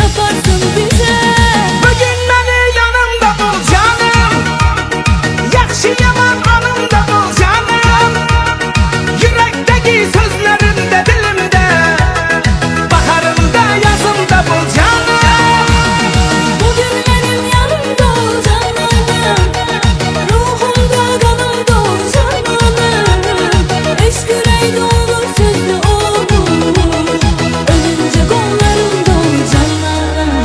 yaparsın bize. Bugün beni yanımda bul canım, yaxşı yaman anımda bul canım. Yürekteki sözlerinde dilimde, baharımda yazımda bul canım. Bugün benim yanımda ol cananım, ruhumda kanımda ol cananım. Eşk yüreğde olur sözlü olur, ölünce kollarımda ol cananım.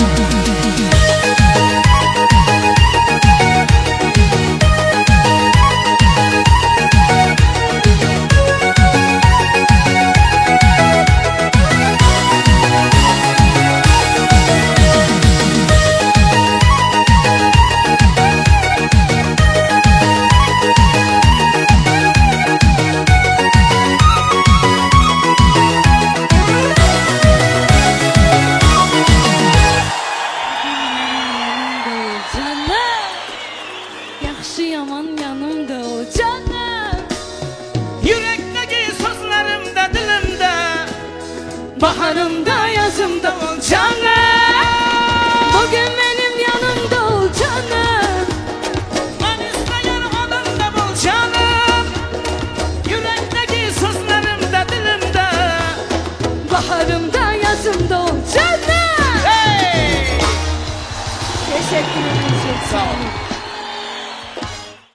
Yaxşı yaman yanımda ol canım. Yürekteki sözlerimde dilimde, baharımda yazımda ol canım. Bugün benim yanımda ol canım. Ben isteyen adımda bul canım. Yürekteki sözlerimde dilimde, Baharımda yazımda ol canım. hey! Teşekkür ederim. Sağ ol.